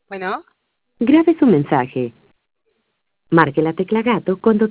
Bueno, Grabe su mensaje. Marque la tecla gato cuando